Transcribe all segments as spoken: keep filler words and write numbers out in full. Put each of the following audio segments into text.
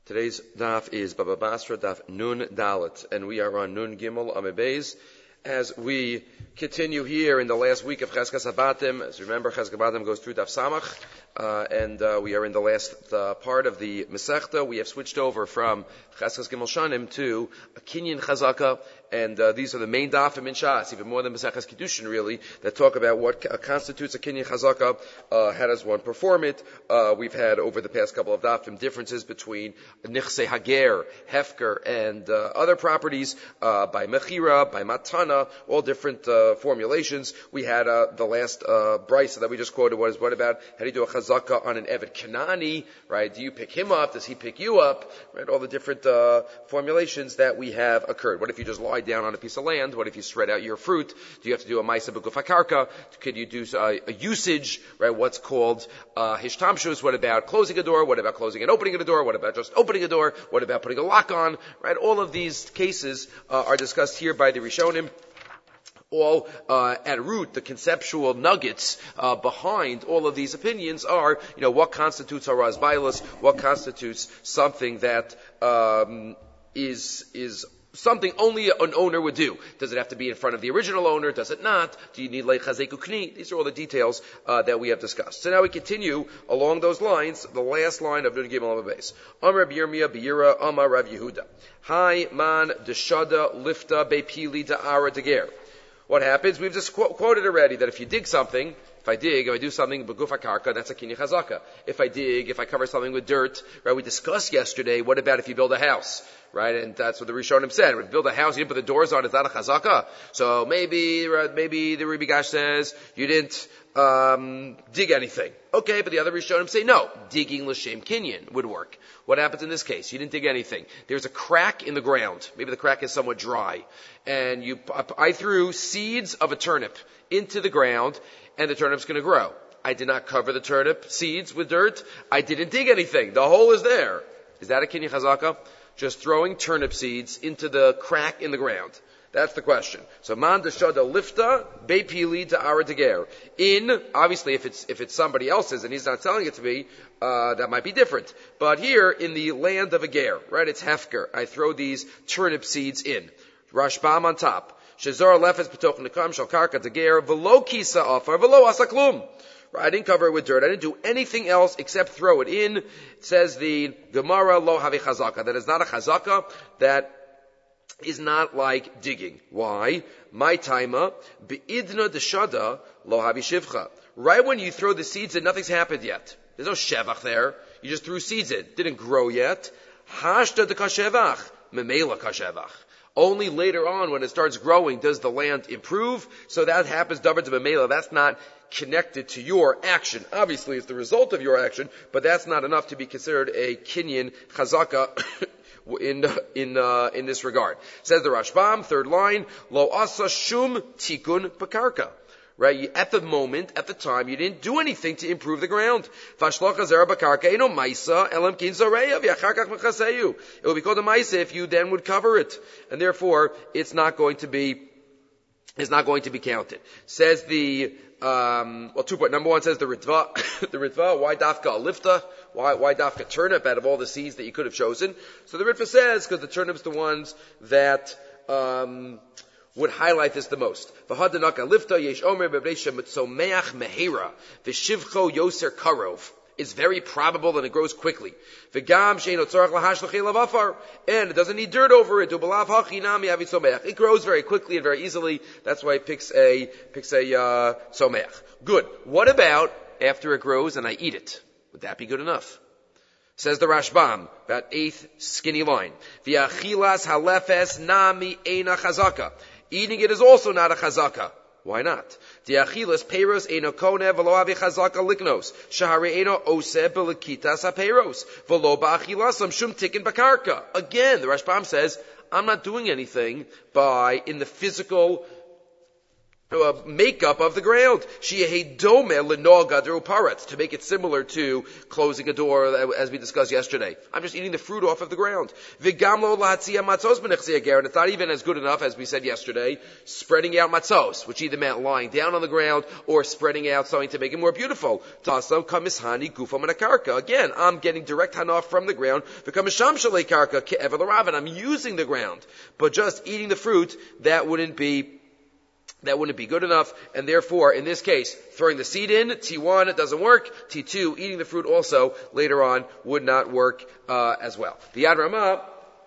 Today's daf is Baba Basra daf Nun Dalet, and we are on Nun Gimel Amud Beis as we continue here in the last week of Cheskas Habatim. As you remember, Cheskas Habatim goes through daf Samach, uh, and uh, we are in the last uh, part of the Masechta. We have switched over from Cheskas Gimel Shanim to a Kinyan Chazaka, and uh, these are the main dafim in Shas, even more than Maseches Kiddushin really, that talk about what uh, constitutes a Kinyan Chazaka, uh, how does one perform it. Uh, we've had over the past couple of dafim differences between Nichse Hager, Hefker, and uh, other properties, uh, by Mechira, by Matana, all different uh, formulations. We had uh, the last uh, brisa that we just quoted was, what about, how do you do a Chazaka on an Evet Kanani, right? Do you pick him up? Does he pick you up? Right? All the different uh, formulations that we have occurred. What if you just lie down on a piece of land? What if you spread out your fruit? Do you have to do a Maisa B'Guf HaKarka? Could you do uh, a usage, right? What's called uh, Hishtamshus? What about closing a door? What about closing and opening a door? What about just opening a door? What about putting a lock on? Right? All of these cases uh, are discussed here by the Rishonim. All uh, at root, the conceptual nuggets uh, behind all of these opinions are, you know, what constitutes haraz bailas, what constitutes something that um, is is something only an owner would do. Does it have to be in front of the original owner? Does it not? Do you need lei chazeku kni? These are all the details uh, that we have discussed. So now we continue along those lines. The last line of Nun Gimel Amud Beis. Amar Rav Yirmiyah Beira Amar Rav Yehuda. Hai man deshada lifta bepili da'ara deger. What happens? We've just qu- quoted already that if you dig something, if I dig, if I do something b'guf hakarka, that's a kinyan chazaka. If I dig, if I cover something with dirt, right? We discussed yesterday. What about if you build a house, right? And that's what the Rishonim said. If you build a house, you didn't put the doors on. It's not a chazaka. So maybe, right, maybe the Rebbe Gash says you didn't um, dig anything. Okay, but the other Rishonim say no. Digging l'shem kinyan would work. What happens in this case? You didn't dig anything. There's a crack in the ground. Maybe the crack is somewhat dry. And you, I threw seeds of a turnip into the ground, and the turnip's going to grow. I did not cover the turnip seeds with dirt. I didn't dig anything. The hole is there. Is that a kinyan chazaka? Just throwing turnip seeds into the crack in the ground. That's the question. So man deshada lifta beipili ta'ara deger. In, obviously, if it's if it's somebody else's and he's not selling it to me, uh, that might be different. But here in the land of a ger, right? It's hefker. I throw these turnip seeds in. Rashbam on top. Shezor lefes b'toch nekam shal karka deger v'lo kisa ofar v'lo asaklum. I didn't cover it with dirt. I didn't do anything else except throw it in. It says the Gemara lo have chazaka. That is not a chazaka. That is not like digging. Why? My taima beidna deshada lo have shivcha. Right when you throw the seeds in, nothing's happened yet. There's no shevach there. You just threw seeds in. Didn't grow yet. Hashta de kashevach. Memela kashevach. Only later on, when it starts growing, does the land improve. So that happens davar de memela. That's not connected to your action. Obviously, it's the result of your action, but that's not enough to be considered a kinyan chazaka in in uh, in this regard. Says the Rashbam, third line, lo asa shum tikun pakarka. Right? At the moment, at the time, you didn't do anything to improve the ground. It will be called a maisa if you then would cover it. And therefore, it's not going to be, it's not going to be counted. Says the, um, well, two point, number one says the Ritva, the Ritva, why dafka a lifta? Why, why dafka turnip out of all the seeds that you could have chosen? So the Ritva says, because the turnip's the ones that, um, would highlight this the most. It's very probable that it grows quickly. And it doesn't need dirt over it. It grows very quickly and very easily. That's why it picks a, picks a, uh, someach. Good. What about after it grows and I eat it? Would that be good enough? Says the Rashbam, about eighth skinny line. V'achilas halefes nami eina chazaka. Eating it is also not a chazaka. Why not? Diachilas peiros eino konev v'lo avi chazaka liknos. Shahari eino oseh b'lekitas ha-peiros. V'lo ba'achilasam shum tikin bakarka. Again, the Rashbam says, I'm not doing anything by, in the physical Uh, makeup of the ground. To make it similar to closing a door, as we discussed yesterday. I'm just eating the fruit off of the ground. And it's not even as good enough, as we said yesterday, spreading out matzos, which either meant lying down on the ground or spreading out something to make it more beautiful. Again, I'm getting direct hanaf from the ground. And I'm using the ground. But just eating the fruit, that wouldn't be That wouldn't be good enough, and therefore, in this case, throwing the seed in, T one, it doesn't work. T two, eating the fruit also, later on, would not work uh, as well. The Yad Ramah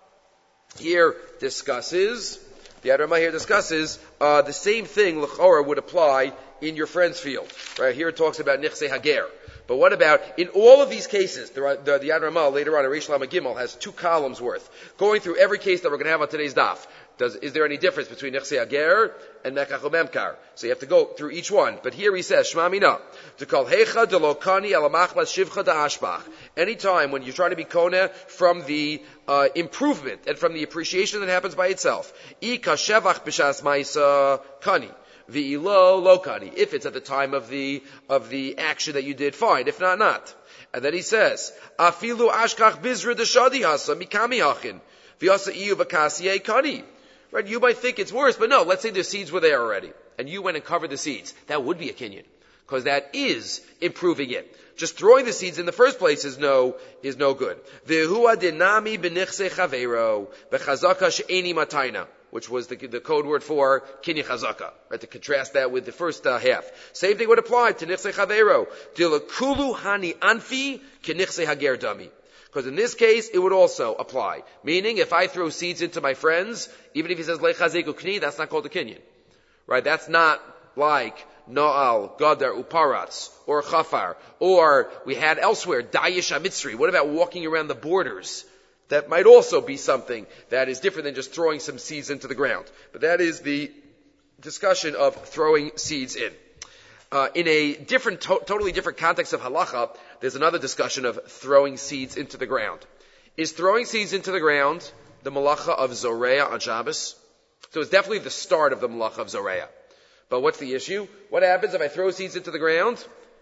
here discusses, the Yad Ramah here discusses, uh, the same thing, l'chora, would apply in your friend's field. Right, here it talks about Nichse Hager. But what about, in all of these cases, the, the, the Yad Ramah later on, Reish Lamed Gimel, has two columns worth, going through every case that we're going to have on today's daf. Does, is there any difference between Nichse Hager and Mekach Memkar? So you have to go through each one. But here he says, Shma Mina, to call Hecha de Lokani Alamachmas Shivcha da Ashbach. Anytime when you're trying to be Kona from the uh, improvement and from the appreciation that happens by itself. Ika Shevach B'Shas Maisa Kani. V'ilo Lokani. If it's at the time of the, of the action that you did, fine. If not, not. And then he says, Afilu Ashkach Bizra Deshadi Hasa Mikami Hachin. V'yasa Iyu B'Kasiyeh Kani. Right, you might think it's worse, but no, let's say the seeds were there already, and you went and covered the seeds. That would be a kinyan, because that is improving it. Just throwing the seeds in the first place is no, is no good. V'hua dinami b'nichse chaveiro, b'chazaka she'eni matayna, which was the, the code word for kinyan chazaka, right, to contrast that with the first uh, half. Same thing would apply to nichse chaveiro. Dilakulu hani anfi k'nichse hager dami. Because in this case, it would also apply. Meaning, if I throw seeds into my friends, even if he says, Lechazeku Kni, that's not called a kinyan. Right? That's not like Noal, Gadar, Uparatz, or Chafar, or we had elsewhere, Dayish Amitzri. What about walking around the borders? That might also be something that is different than just throwing some seeds into the ground. But that is the discussion of throwing seeds in. Uh, in a different, to- totally different context of halacha, there's another discussion of throwing seeds into the ground. Is throwing seeds into the ground the malacha of Zoreah on Shabbos? So it's definitely the start of the malacha of Zoreah. But what's the issue? What happens if I throw seeds into the ground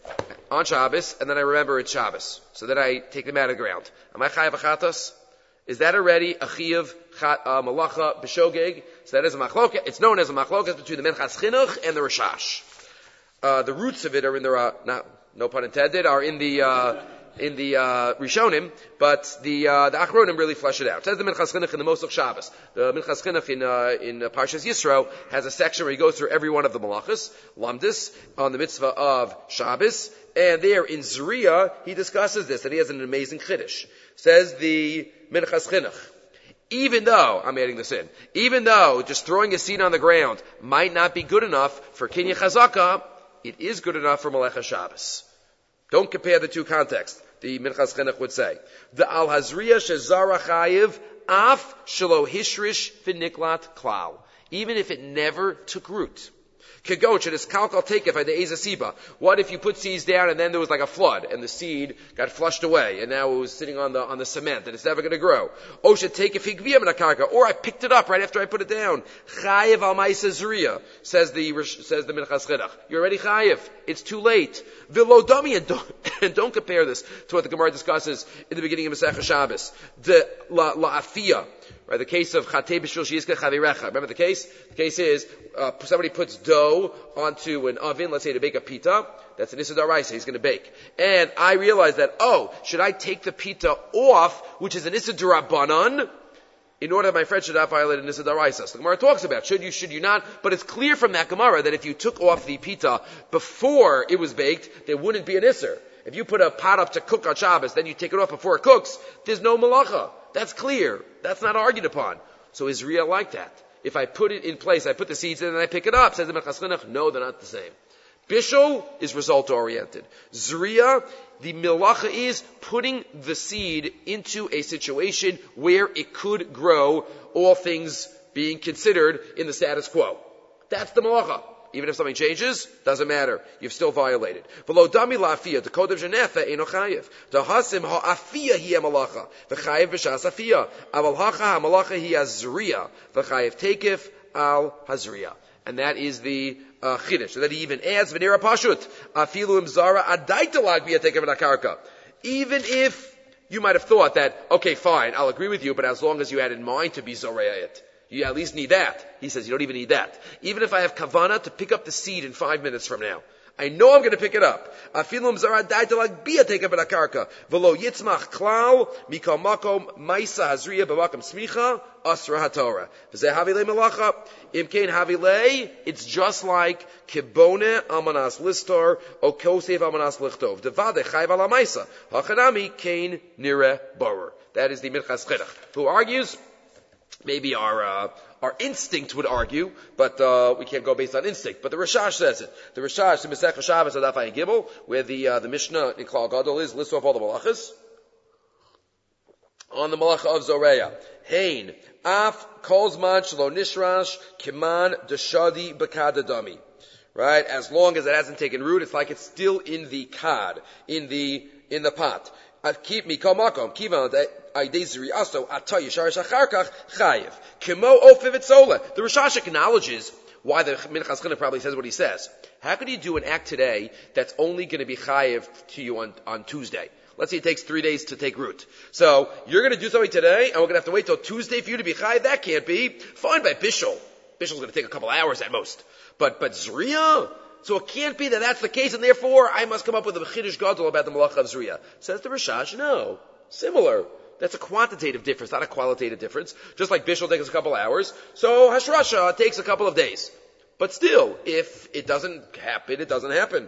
on Shabbos, and then I remember it's Shabbos? So then I take them out of the ground. Am I chayav achatos? Is that already a chiyav uh, malacha b'shogeg? So that is a machloket. It's known as a machloket between the Minchas Chinuch and the Rashash. Uh, the roots of it are in the, uh, not, no pun intended, are in the, uh, in the, uh, Rishonim, but the, uh, the Achronim really flesh it out. It says the Minchas Chinuch in the Mosach Shabbos. The Minchas Chinuch in, uh, in uh, Parshas Yisro has a section where he goes through every one of the malachas, lamdis, on the mitzvah of Shabbos, and there in Zriya, he discusses this, and he has an amazing chiddush. Says the Minchas Chinuch, even though, I'm adding this in, even though just throwing a seed on the ground might not be good enough for Kinyan Chazaka, it is good enough for Melecha Shabbos. Don't compare the two contexts, the Minchas Chinuch would say. The Al Hazriya Shezara Chayiv Af Shelo Hishrish V'Niklat Klal. Even if it never took root. Kagoch, it is kalkal takef by the ezasiba. What if you put seeds down and then there was like a flood and the seed got flushed away and now it was sitting on the on the cement and it's never going to grow? Osha takef higviyam nakarka, or I picked it up right after I put it down. Chayev al ma'isa zriya, says the says the Minchas Chinuch. You're already chayev. It's too late. Vilodami, and don't, and don't compare this to what the Gemara discusses in the beginning of Masechah Shabbos. The la la'afiyah. Right, the case of Chatei B'Shul Sheyizkeh Chavirecha. Remember the case? The case is, uh, somebody puts dough onto an oven, let's say to bake a pita. That's an Issa D'Oraisa, he's going to bake. And I realize that, oh, should I take the pita off, which is an Issa D'Rabbanan, in order that my friend should not violate an Issa D'Oraisa? So the Gemara talks about, should you, should you not? But it's clear from that Gemara that if you took off the pita before it was baked, there wouldn't be an Isser. If you put a pot up to cook on Shabbos, then you take it off before it cooks, there's no malacha. That's clear. That's not argued upon. So is Riyah like that? If I put it in place, I put the seeds in and I pick it up, says the Minchas Chinuch, no, they're not the same. Bishul is result-oriented. Zriya, the milacha is putting the seed into a situation where it could grow, all things being considered in the status quo. That's the malacha. Even if something changes, doesn't matter. You've still violated. V'lo dami la'afiyah, the code of Genefa, eino chayiv. The hasim ha'afiyah hi ha'malacha. V'chayiv b'shas afiyah. Aval hacha ha'malacha hi ha'zriya. V'chayiv tekef al ha'zriya. And that is the uh, chiddush. So that he even adds v'nira pashut afilu im zara adaitalag biyateka v'nakarka. Even if you might have thought that, okay, fine, I'll agree with you, but as long as you had in mind to be zoreya it, you at least need that. He says you don't even need that. Even if I have kavana to pick up the seed in five minutes from now, I know I'm going to pick it up. Afilum zara daitalag bia take up akarka. Velo yitzmach klal mikal makom maisa hazriya b'makam smicha asra haTorah. V'zeh havile melacha imkein havile. It's just like kibone amanas listor o kosev amanas lichtov. Devade chayv ala maisa hachanami kain nire borer. That is the Minchas Chinuch, who argues. Maybe our uh, our instinct would argue, but uh, we can't go based on instinct. But the Rashash says it. The Rashash, the Masech Shabbos Adaf Ayin Gimel, where the uh, the Mishnah in Klal Gadol is, lists off all the malachas on the malacha of Zoreya. Hein af kolzman shelo nishrash kiman deshadi bekadadami. Right, as long as it hasn't taken root, it's like it's still in the kad, in the in the pot. Keep me kol makom kivan. The Rashash acknowledges why the Minchas Chinuch probably says what he says. How could you do an act today that's only going to be chayiv to you on, on Tuesday? Let's say it takes three days to take root. So you're going to do something today, and we're going to have to wait till Tuesday for you to be chayiv? That can't be. Fine by Bishul. Bishul's going to take a couple hours at most. But but Zriya? So it can't be that that's the case, and therefore I must come up with a chiddush gadol about the malacha of Zriya. Says the Rashash, no. Similar. That's a quantitative difference, not a qualitative difference. Just like Bishul takes a couple hours, so Hashrasha takes a couple of days. But still, if it doesn't happen, it doesn't happen.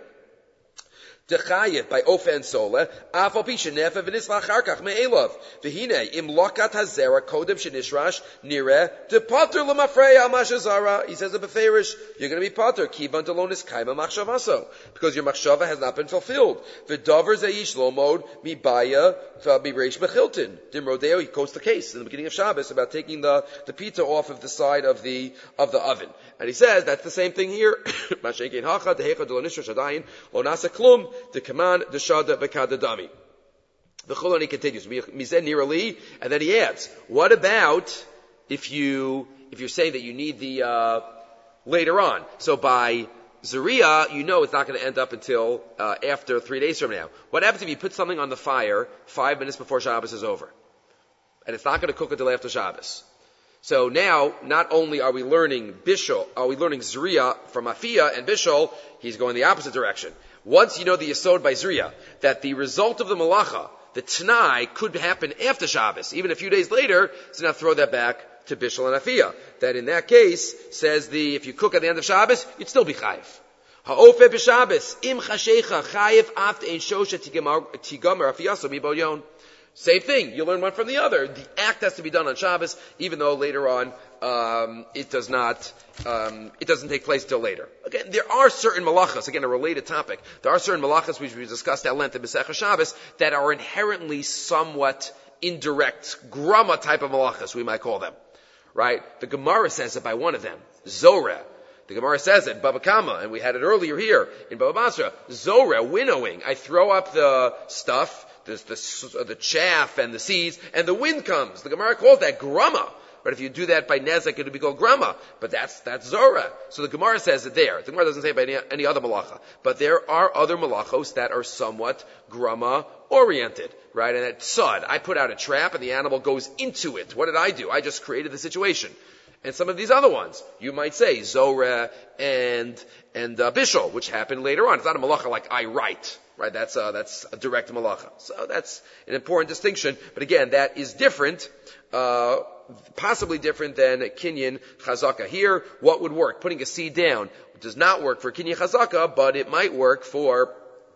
Dechayev by Ofen Sole, Afal Pisha Nefe V'Nisla Charkach Me'elav. V'hine, Im Lokat Hazera Kodem Shenishrash Nire, De Potter L'Mafrei Al Mashazara. He says in Beferish, you're going to be Potter, Kivan Delonis Kaima Machshavaso. Because your Machshava has not been fulfilled. V'Dover Zeish Lomod, Mibaya, Mireish Mechilton. Dim Rodeo, he quotes the case in the beginning of Shabbos about taking the, the pita off of the side of the, of the oven. And he says, that's the same thing here. Mashenkein Hacha, Dehecha Delonishrash Adayin, Lo Nasa Klum, the command, the shada, bekadadami. The Choloni continues, mizen nirali, and then he adds, what about if you, if you're saying that you need the, uh, later on? So by Zariya, you know it's not going to end up until, uh, after three days from now. What happens if you put something on the fire five minutes before Shabbos is over? And it's not going to cook until after Shabbos. So now, not only are we learning Bishul, are we learning Zriya from Afia and Bishul, he's going the opposite direction. Once you know the Yesod by Zriya, that the result of the Malacha, the T'nai, could happen after Shabbos, even a few days later, so now throw that back to Bishul and Afia. That in that case, says the, if you cook at the end of Shabbos, you'd still be chayiv. Ha'ofeh b'Shabbos, im chashecha chayiv aft ein shosha tigamer afiyaso miboyon. Same thing. You learn one from the other. The act has to be done on Shabbos, even though later on um, it does not. Um, it doesn't take place till later. Again, there are certain malachas. Again, a related topic. There are certain malachas which we discussed at length in Masechah Shabbos that are inherently somewhat indirect, grama type of malachas, we might call them. Right? The Gemara says it by one of them, Zoreh. The Gemara says it, Baba Kama, and we had it earlier here in Baba Basra. Zoreh, winnowing. I throw up the stuff. The, the, the chaff and the seeds, and the wind comes. The Gemara calls that grama. But if you do that by nezek, it would be called grama. But that's, that's Zorah. So the Gemara says it there. The Gemara doesn't say it by any, any other malacha. But there are other malachos that are somewhat grama oriented, right? And at tzad, I put out a trap and the animal goes into it. What did I do? I just created the situation. And some of these other ones, you might say Zorah and, and uh, Bishul, which happened later on. It's not a malacha like I write. Right, that's uh, that's a direct malacha. So that's an important distinction. But again, that is different, uh, possibly different than kinyan chazaka. Here, what would work? Putting a seed down does not work for kinyan chazaka, but it might work for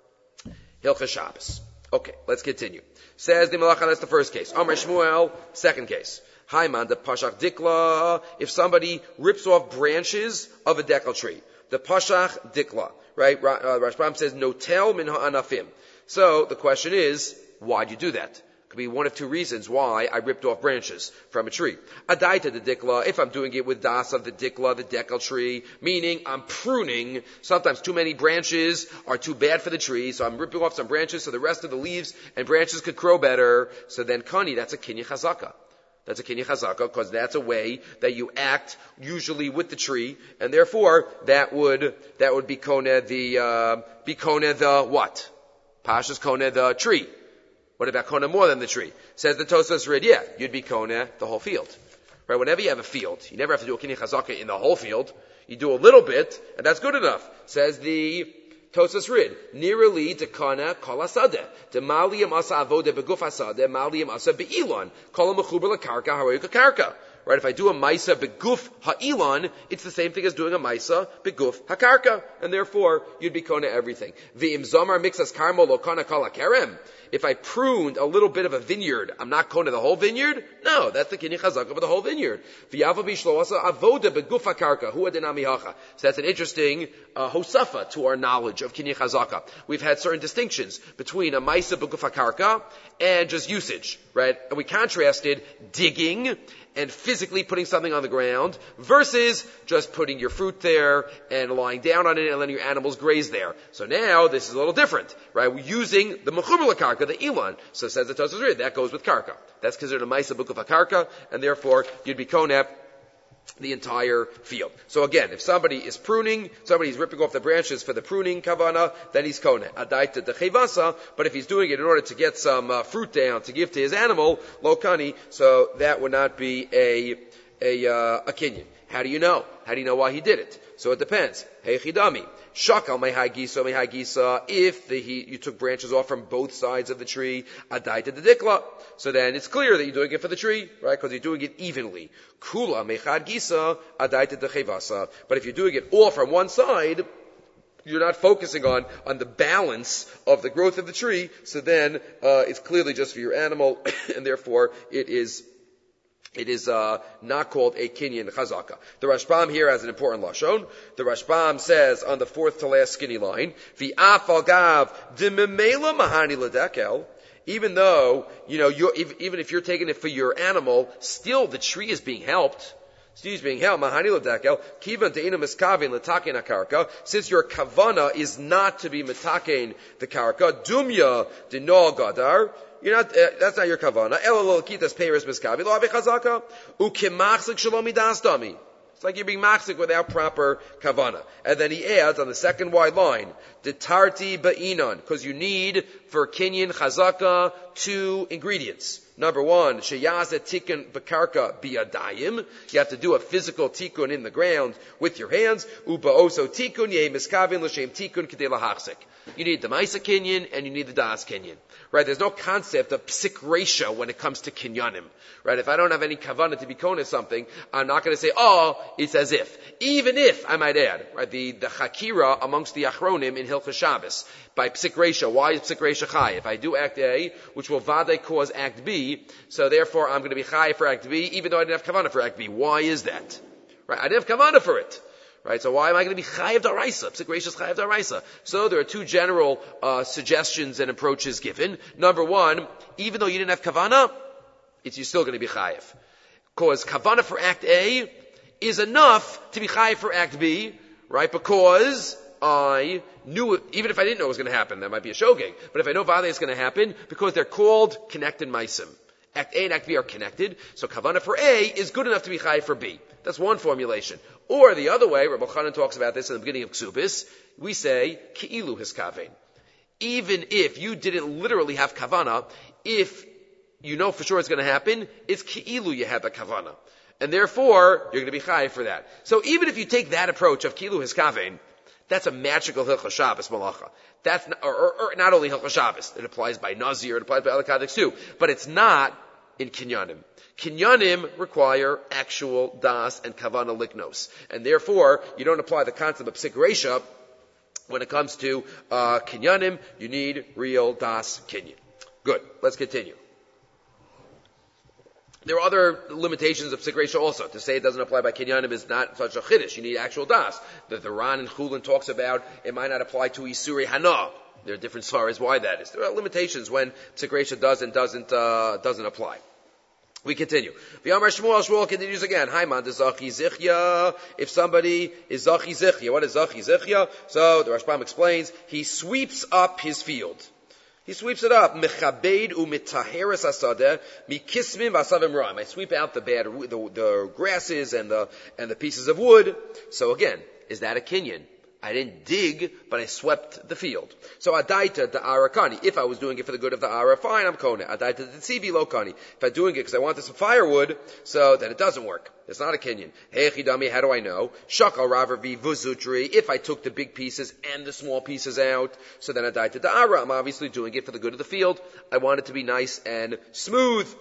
hilchas Shabbos. Okay, let's continue. Says the malacha, that's the first case. Amar Shmuel, second case. Haiman the pashach dikla. If somebody rips off branches of a dekel tree, the pashach dikla. Right? Uh, Rashbam says, notel min ha'anafim. So the question is, why'd you do that? Could be one of two reasons why I ripped off branches from a tree. Adaita the dikla, if I'm doing it with das of the dikla, the dekel tree, meaning I'm pruning. Sometimes too many branches are too bad for the tree, so I'm ripping off some branches so the rest of the leaves and branches could grow better. So then kani, that's a kinyan chazaka. That's a kinyan chazaka, because that's a way that you act usually with the tree, and therefore that would that would be koneh the uh, be koneh the what? Pashas koneh the tree. What about koneh more than the tree? Says the Tosfos Rid, yeah, you'd be koneh the whole field. Right? Whenever you have a field, you never have to do a kinyan chazaka in the whole field. You do a little bit, and that's good enough. Says the Tosfos Rid, Nirali dekana kol hasadeh, demaliyam asa avodah beguf hasadeh, maliyam asa beilon, kol mechuber lekarka haroyuk karka. Right? If I do a maisa beguf ha'ilon, it's the same thing as doing a maisa beguf hakarka, and therefore you'd be kona everything. V'im zomar mixas karmo lo kana kol hakerem. If I pruned a little bit of a vineyard, I'm not kona the whole vineyard? No, that's the kinyan chazaka for the whole vineyard. V'yava bishlo asa avoda beguf hakarka, huwa denami hacha. So that's an interesting uh, hosafa to our knowledge of kinyan chazaka. We've had certain distinctions between a maisa beguf hakarka and just usage, right? And we contrasted digging and physically putting something on the ground versus just putting your fruit there and lying down on it and letting your animals graze there. So now this is a little different, right? We're using the mechuber karka, the ilan. So says the Tosfos Rid, that goes with karka. That's considered a maisa bukuf karka, and therefore you'd be koneh the entire field. So again, if somebody is pruning, somebody's ripping off the branches for the pruning kavana, then he's koneh. Adaita dechevasa, but if he's doing it in order to get some uh, fruit down to give to his animal, lo kani, so that would not be a a uh, a kinyan. How do you know? How do you know why he did it? So it depends. Hey chidami. Shakal mehai gisa mehai gisa. If the, he, you took branches off from both sides of the tree, adaita dedikla. So then it's clear that you're doing it for the tree, right? Because you're doing it evenly. Kula mechad gisa adaita dechevasa. But if you're doing it all from one side, you're not focusing on, on the balance of the growth of the tree. So then uh, it's clearly just for your animal, and therefore it is It is uh, not called a kinyan chazaka. The Rashbam here has an important lashon. The Rashbam says on the fourth to last skinny line, "V'af al gav dememela mahani ledekel." Even though you know, you're, even if you're taking it for your animal, still the tree is being helped. Tree is being helped. Mahani ledekel kivan de'ina miskavin letaken akarka. Since your kavana is not to be metaken the karka, dumya dinol gadar. You're not, uh, that's not your kavana. It's like you're being machzik without proper kavana. And then he adds on the second wide line, detarti ba'inon, because you need for kinyan chazaka two ingredients. Number one, sheyazet tikkun b'karka biyadayim. You have to do a physical tikkun in the ground with your hands. Uba oso tikkun yeh miskavin l'shem tikkun k'dei lahachzik. You need the maisa kinyan and you need the das kinyan. Right? There's no concept of psik resha when it comes to kinyanim. Right? If I don't have any kavanah to be koneh something, I'm not going to say, oh, it's as if. Even if, I might add, right, the, the chakira amongst the achronim in Hilchos Shabbos, by psik resha. Why is psik resha chai? If I do act A, which will vade cause act B, so therefore I'm going to be chai for act B, even though I didn't have kavanah for act B. Why is that? Right? I didn't have kavanah for it. Right, so why am I going to be chayav daraisa? Psik resha is chayav daraisa. So there are two general uh, suggestions and approaches given. Number one, even though you didn't have kavanah, it's you're still going to be chayav, because kavanah for act A is enough to be chayav for act B, right? Because I knew it, even if I didn't know it was going to happen, that might be a shogeg. But if I know vade is going to happen, because they're called connected maisim. Act A and Act B are connected, so kavanah for A is good enough to be chayav for B. That's one formulation. Or the other way, Rabbi Chanan talks about this in the beginning of Ksubis, we say, ki'ilu hiskavein. Even if you didn't literally have kavanah, if you know for sure it's going to happen, it's ki'ilu you had the kavanah. And therefore, you're going to be chayav for that. So even if you take that approach of ki'ilu hiskavein, that's a magical Hilchos Shabbos malacha. That's not, or, or, or not only Hilchos Shabbos. It applies by Nazir, it applies by other kaddeks too. But it's not in kinyanim. Kinyanim require actual das and kavana liknos. And therefore, you don't apply the concept of psik resha when it comes to uh, kinyanim. You need real das kinyan. Good. Let's continue. There are other limitations of psik resha also. To say it doesn't apply by kinyanim is not such a chiddush. You need actual das. The, the Ran and Chulin talks about it might not apply to isuri hana. There are different stories why that is. There are limitations when psik resha does and doesn't uh, doesn't apply. We continue. V'yamar Shmuel, Shmuel continues again. Haiman de zachi zichya. If somebody is zachi zichya, what is zachi zichya? So the Rashbam explains, he sweeps up his field. He sweeps it up. Mechabed umitaheres asadeh mikismim v'asavim ra'im. I sweep out the bad, the, the grasses and the and the pieces of wood. So again, is that a kinyan? I didn't dig, but I swept the field. So adaita the arakani. If I was doing it for the good of the ara, fine, I'm kone. Adaita the tzivi lo kani. If I'm doing it because I wanted some firewood, so then it doesn't work. It's not a kinyan. Hey chidami, how do I know? Shakal raver vi vuzutri. If I took the big pieces and the small pieces out, so then adaita the ara. I'm obviously doing it for the good of the field. I want it to be nice and smooth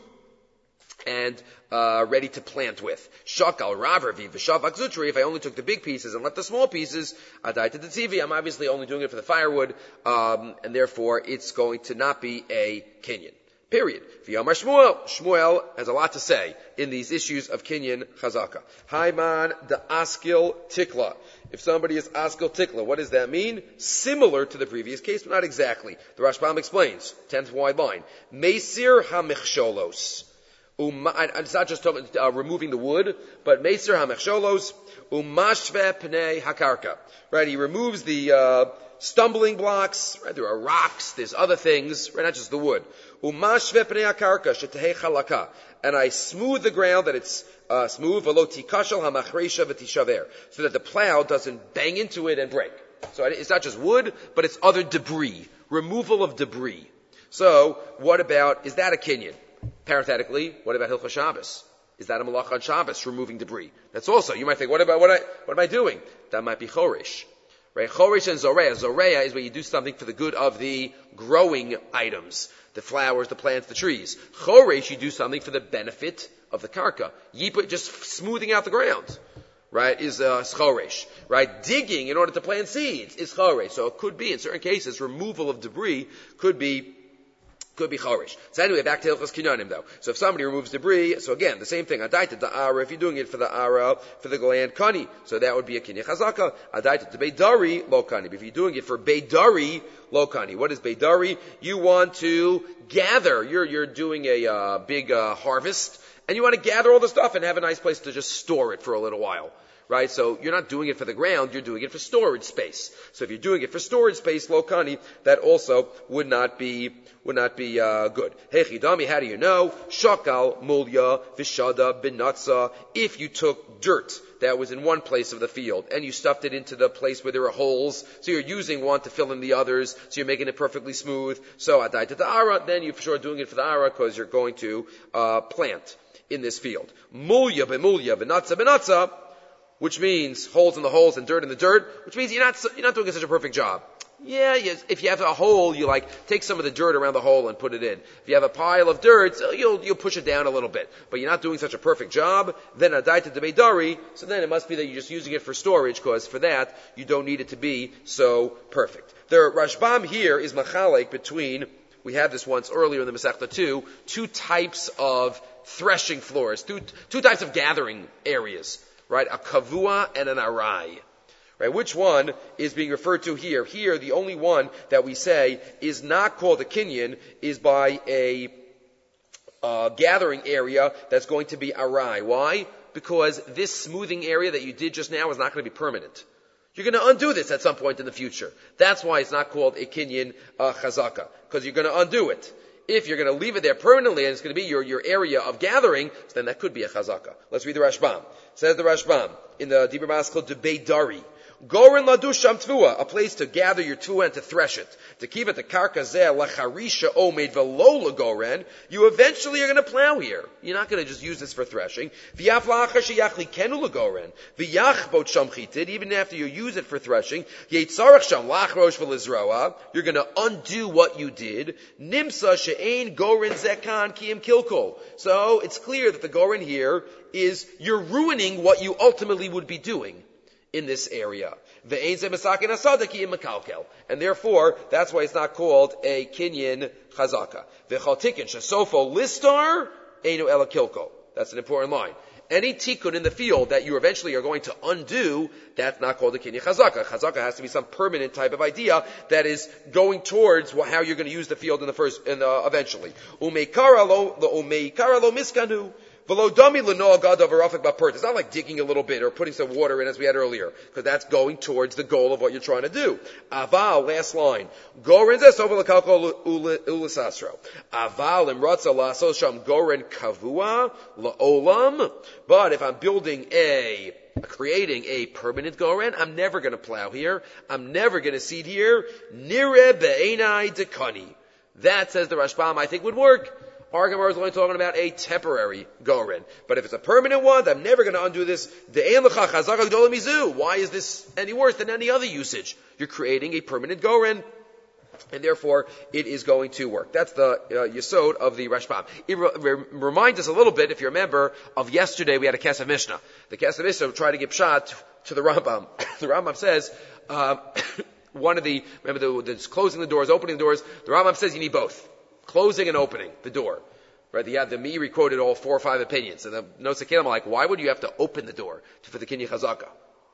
and uh, ready to plant with. Shakal raver vi v'shavak zutri. If I only took the big pieces and left the small pieces, adaita the tzivi. I'm obviously only doing it for the firewood, um, and therefore it's going to not be a kinyan. Period. V'yamar Shmuel. Shmuel has a lot to say in these issues of kinyan chazaka. Haiman the askil tikla. If somebody is askil tikla, what does that mean? Similar to the previous case, but not exactly. The Rashbam explains, tenth wide line. Meisir hamichsholos. Um, it's not just talking, uh, removing the wood, but meisir hamechsholos umashve pnei hakarka. Right, he removes the uh, stumbling blocks. Right, there are rocks, there's other things. Right, not just the wood. Umashve pnei hakarka shetehei chalaka, and I smooth the ground that it's uh, smooth. V'lo tikashal hamachresha v'tishaver, so that the plow doesn't bang into it and break. So it's not just wood, but it's other debris, removal of debris. So what about, is that a kinyan? Parenthetically, what about Hilchos Shabbos? Is that a malach on Shabbos, removing debris? That's also, you might think, what about, what, I, what am I doing? That might be chorish. Right? Chorish and zoreya. Zoreya is where you do something for the good of the growing items. The flowers, the plants, the trees. Chorish, you do something for the benefit of the karka. Yipa, just smoothing out the ground. Right, is uh, chorish. Right, digging in order to plant seeds is chorish. So it could be, in certain cases, removal of debris could be Could be chorish. So anyway, back to Hilchos Kinyanim though. So if somebody removes debris, so again, the same thing. Adaita the ara, if you're doing it for the ara, for the gland kani, so that would be a kinyan chazaka. Adaita the beidari lo kani. But if you're doing it for beidari lo kani, what is beidari? You want to gather. You're you're doing a uh, big uh, harvest, and you want to gather all the stuff and have a nice place to just store it for a little while. Right, so you're not doing it for the ground, you're doing it for storage space. So if you're doing it for storage space, lo kani, that also would not be, would not be, uh, good. Hey chidami, how do you know? Shakal, mulya, vishada, binatza. If you took dirt that was in one place of the field and you stuffed it into the place where there are holes, so you're using one to fill in the others, so you're making it perfectly smooth. So adaita the ara, then you're for sure doing it for the ara because you're going to, uh, plant in this field. Mulya, b'mulya, binatza, binatza. Which means holes in the holes and dirt in the dirt, which means you're not, you're not doing such a perfect job. Yeah, yes, if you have a hole, you like, take some of the dirt around the hole and put it in. If you have a pile of dirt, you'll, you'll push it down a little bit. But you're not doing such a perfect job, then adaita de beidari, so then it must be that you're just using it for storage, because for that, you don't need it to be so perfect. The Rashbam here is machalek between, we had this once earlier in the Masechta too, two types of threshing floors, two, two types of gathering areas. Right, a kavua and an arai. Right, which one is being referred to here? Here, the only one that we say is not called a kinyan is by a uh, gathering area that's going to be arai. Why? Because this smoothing area that you did just now is not going to be permanent. You're going to undo this at some point in the future. That's why it's not called a kinyan uh, chazaka, because you're going to undo it. If you're going to leave it there permanently and it's going to be your, your area of gathering, so then that could be a chazaka. Let's read the Rashbam. Says the Rashbam in the Dibur Maskil to Beidari. Goren ladusham tvua, a place to gather your tvua and to thresh it. To keep it the karkazeh lacharisha omed velo lagoren, you eventually are going to plow here. You're not going to just use this for threshing. V'yaf la'achar sheyachli kenu lagoren. V'yachbot sham chitid, even after you use it for threshing. Yetzarach sham lachrosh v'lizroa, you're going to undo what you did. Nimsa she'ein goren zekan kiyim kilkol. So it's clear that the goren here is you're ruining what you ultimately would be doing in this area. And therefore, that's why it's not called a kinyan chazaka. That's an important line. Any tikkun in the field that you eventually are going to undo, that's not called a kinyan chazaka. Chazaka has to be some permanent type of idea that is going towards how you're going to use the field in the first, in the, eventually. Umeikara lo, lo umeikara lo miskanu. It's not like digging a little bit or putting some water in as we had earlier, because that's going towards the goal of what you're trying to do. Aval, last line. Goren zesova l'kalko u'lisasro. Aval imratza lasos sham goren kavua la'olam. But if I'm building a, creating a permanent goren, I'm never going to plow here. I'm never going to seed here. Nire be'enai dekani. That, says the Rashbam, I think would work. Our Gemara is only talking about a temporary goren. But if it's a permanent one, I'm never going to undo this. Why is this any worse than any other usage? You're creating a permanent goren, and therefore it is going to work. That's the uh, yesod of the Rashbam. It re- re- reminds us a little bit, if you remember, of yesterday we had a Kesef Mishnah. The Kesef Mishnah tried to give pshat to the Rambam. The Rambam says, um, one of the, remember the, the closing the doors, opening the doors, the Rambam says you need both. Closing and opening the door. Right? The, the Meiri quoted all four or five opinions. And the Notes of Kelim are like, why would you have to open the door to, for the Kinyan Chazaka?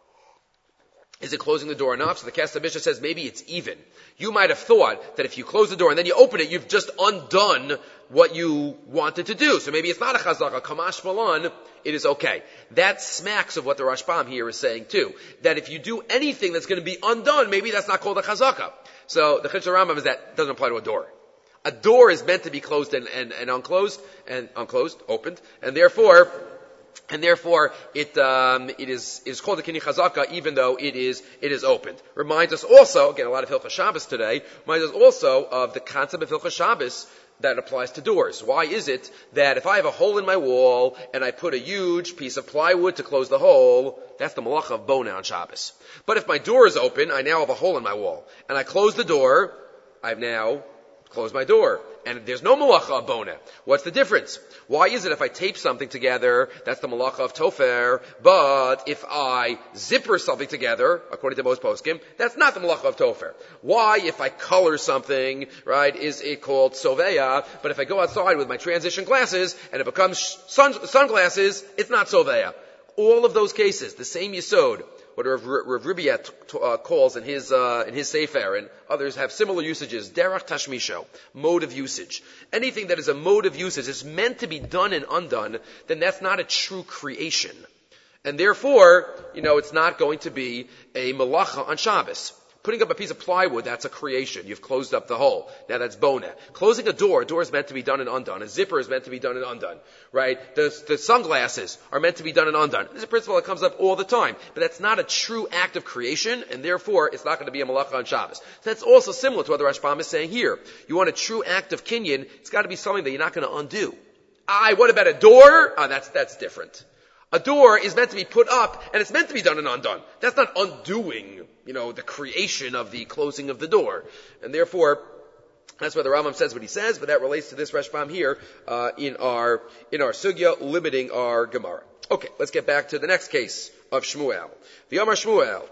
Is it closing the door enough? So the Kesef Mishnah says maybe it's even. You might have thought that if you close the door and then you open it, you've just undone what you wanted to do. So maybe it's not a Chazaka. Kamash Malan, it is okay. That smacks of what the Rashbam here is saying too. That if you do anything that's going to be undone, maybe that's not called a Chazaka. So the Chiddush Rambam is that doesn't apply to a door. A door is meant to be closed and, and, and unclosed, and unclosed, opened, and therefore, and therefore, it, um, it is, it is called a Kinyan Chazaka, even though it is, it is opened. Reminds us also, again, a lot of Hilchos Shabbos today, reminds us also of the concept of Hilchos Shabbos that applies to doors. Why is it that if I have a hole in my wall, and I put a huge piece of plywood to close the hole, that's the malacha of bona on Shabbos. But if my door is open, I now have a hole in my wall, and I close the door, I've now close my door. And there's no malacha of bona. What's the difference? Why is it if I tape something together, that's the malacha of tofer, but if I zipper something together, according to most poskim, that's not the malacha of tofer? Why, if I color something, right, is it called soveya, but if I go outside with my transition glasses and it becomes sun, sunglasses, it's not soveya? All of those cases, the same yesod, what Rav, Rav Ribiat uh, calls in his uh, in his Sefer, and others have similar usages. Derech tashmisho, mode of usage. Anything that is a mode of usage is meant to be done and undone, then that's not a true creation, and therefore, you know, it's not going to be a malacha on Shabbos. Putting up a piece of plywood, that's a creation. You've closed up the hole. Now that's bona. Closing a door, a door is meant to be done and undone. A zipper is meant to be done and undone. Right? The, the sunglasses are meant to be done and undone. This is a principle that comes up all the time. But that's not a true act of creation, and therefore it's not going to be a malacha on Shabbos. So that's also similar to what the Rashbam is saying here. You want a true act of kinyan, it's got to be something that you're not going to undo. Aye, what about a door? Ah, that's, that's different. A door is meant to be put up, and it's meant to be done and undone. That's not undoing, you know, the creation of the closing of the door. And therefore, that's why the Rambam says what he says, but that relates to this Rashbam here, uh, in our, in our sugya, limiting our Gemara. Okay, let's get back to the next case of Shmuel. The Amar Shmuel.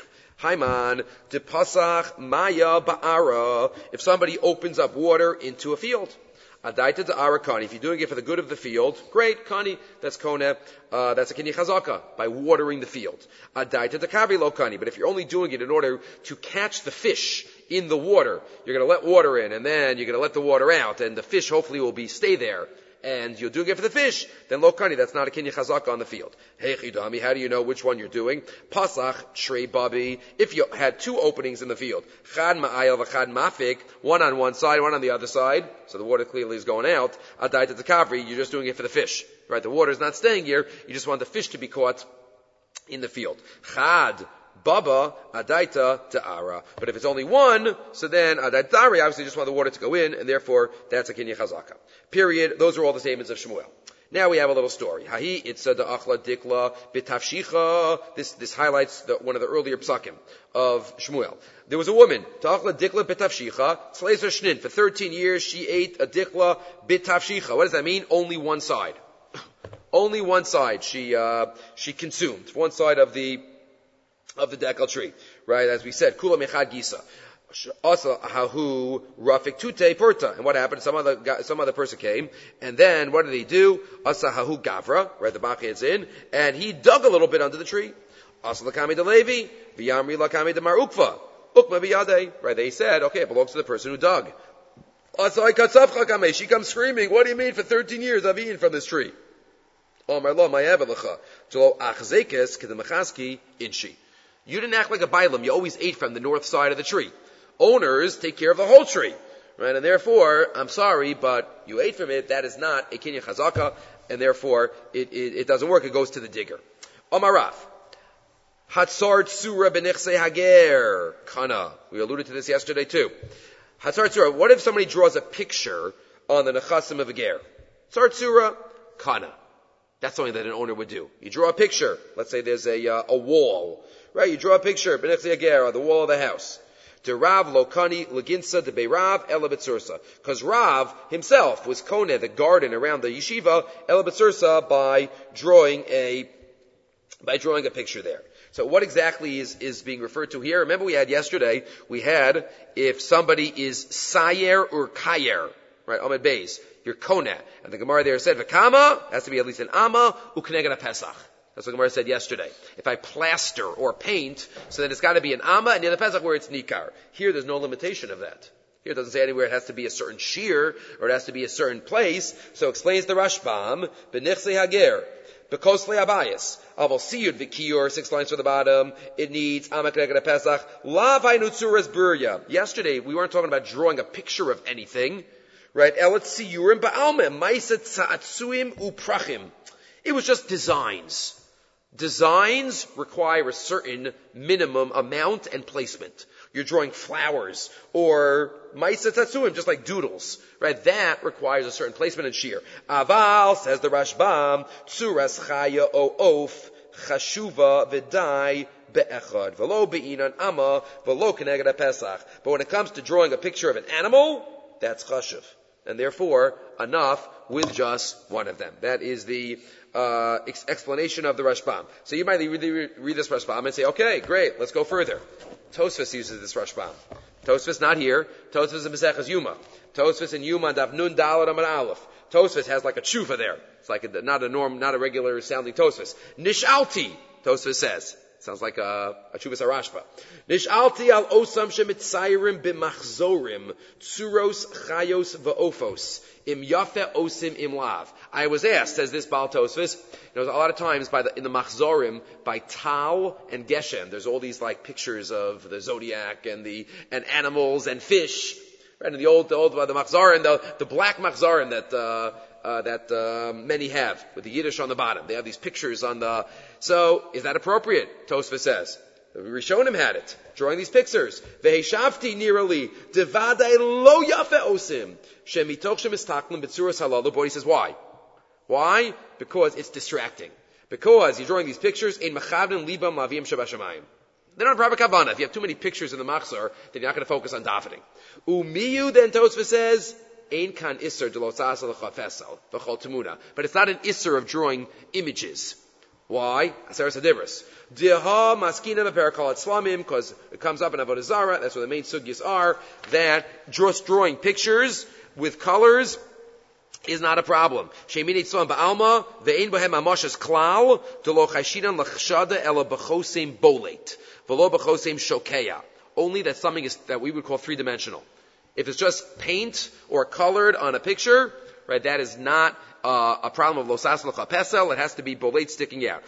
Haiman, de pasach maya ba'ara. If somebody opens up water into a field. Adaita da'ara kani. If you're doing it for the good of the field, great, kani. That's kone, uh, that's a kinyan chazaka, by watering the field. Adaita da'kavi lo kani. But if you're only doing it in order to catch the fish in the water, you're gonna let water in, and then you're gonna let the water out, and the fish hopefully will be, stay there. And you're doing it for the fish, then lo kani, that's not a kinyan chazaka on the field. Hey chidami, how do you know which one you're doing? Pasach, shrei babi, if you had two openings in the field, chad ma'ayel v'chad mafik, one on one side, one on the other side, so the water clearly is going out, adaita t'kavri, you're just doing it for the fish. Right, the water is not staying here, you just want the fish to be caught in the field. Chad, Baba, Adaita, Ta'ara. But if it's only one, so then Adaita Ta'ara, obviously just want the water to go in, and therefore that's a kinyan chazaka. Period. Those are all the statements of Shmuel. Now we have a little story. Hahi itza da'achla dikla bitafshicha. This, this highlights the, one of the earlier psakim of Shmuel. There was a woman, ta'achla dikla bitafshicha, slazer shnin. For thirteen years she ate a dikla bitafshicha. What does that mean? Only one side. Only one side she, uh, she consumed. One side of the of the dekel tree, right? As we said, kula mechad gisa. Also, hahu rafik tute purta. And what happened? Some other guy, some other person came, and then what did he do? Asa hahu gavra, right? The baki is in, and he dug a little bit under the tree. Asa lakami de Levi, v'yamri lakami de Mar Ukva, ukma biyade. Right? They said, okay, it belongs to the person who dug. Asa katzavcha kame. She comes screaming. What do you mean? For thirteen years I've eaten from this tree. Omar lo ma'yevelecha. Jelo achzekes kedemechaski inshi. You didn't act like a bailam. You always ate from the north side of the tree. Owners take care of the whole tree. Right? And therefore, I'm sorry, but you ate from it. That is not a kinyan chazaka. And therefore, it, it, it doesn't work. It goes to the digger. Omar Rav. Hatzar tsura benichse hager. Kana. We alluded to this yesterday too. Hatzar tsura. What if somebody draws a picture on the nechasim of a ger? Hatzar tsura. Kana. That's something that an owner would do. You draw a picture. Let's say there's a uh, a wall. Right? You draw a picture. Benichse hager. On the wall of the house. To Rav Lokani Laginsa de Beirav Elabetsursa. Because Rav himself was Koneh, the garden around the yeshiva, Elabetsursa, by drawing a, by drawing a picture there. So what exactly is, is being referred to here? Remember we had yesterday, we had, if somebody is Sayer or Kayer, right, Ahmed Beis, you're Koneh. And the Gemara there said, V'kama, has to be at least an Amma, U'kneged Pesach. That's what Gemara said yesterday. If I plaster or paint, so then it's got to be an Amma, and near the Pesach where it's Nikar. Here there's no limitation of that. Here it doesn't say anywhere it has to be a certain shear, or it has to be a certain place. So explains the Rashbam, B'nichse Hager, B'kosle Abayis, Aval Siyud V'kiyor, six lines from the bottom, it needs Amma Kneged Pesach, La Vainu Tzuras Burya. Yesterday we weren't talking about drawing a picture of anything, right? Elet Siyurim Ba'alme, Maisa Tzatsuim Uprachim. It was just designs. Designs require a certain minimum amount and placement. You're drawing flowers or maisa tatsuim, just like doodles, right? That requires a certain placement and shear. Aval, says the Rashbam, tsuras chaya o oaf, chashuva v'dai be'echad, v'lo be'inan amma, v'lo keneged pesach. But when it comes to drawing a picture of an animal, that's chashuv. And therefore, enough with just one of them. That is the uh, ex- explanation of the Rashbam. So you might read, read this Rashbam and say, okay, great, let's go further. Tosfos uses this Rashbam. Tosfos not here. Tosfos in Mesechus Yuma. Tosfos in Yuma Daf Nun Daled Amud Aleph. Tosfos has like a tshuva there. It's like a, not a norm, not a regular sounding Tosfos. Nishalti, Tosfos says. Sounds like a, a Chuvas Arashva. Nishalti al osam shemitzayrim b'machzorim tzuros chayos v'ofos im yafe osim im lav. I was asked, says this Baal Tosfos, you know, a lot of times by the, in the machzorim, by Tal and Geshem, there's all these like pictures of the zodiac and the, and animals and fish. Right? And the old, the old, the machzorim, the, the black machzorim that, uh, Uh, that uh, many have, with the Yiddish on the bottom. They have these pictures on the... So, is that appropriate? Tosfos says. The Rishonim had it, drawing these pictures. Veheshavti nirali, devadai lo yafe osim, shemitoch shemistaklim betzuras halal. The boy says, why? Why? Because it's distracting. Because you're drawing these pictures, in machavim libam lavim shabashamayim. They're not proper kavanah. If you have too many pictures in the machzor, then you're not going to focus on davening. Umiyu, then Tosfos says, Ein kan isser de losas l'chafesel v'chol temuna, but it's not an isser of drawing images. Why? Aseres hadibros. Deha maskina b'perakol slamim, because it comes up in Avodah Zarah. That's where the main sugyas are. That just drawing pictures with colors is not a problem. Shemin etzlam ba'alma ve'ein bohem amashas klal delo chashinan l'chshada ela b'choseim bolet v'lo b'choseim shokeya. Only that something is that we would call three dimensional. If it's just paint or colored on a picture, right, that is not uh, a problem of losas l'chapesel. It has to be bolate sticking out.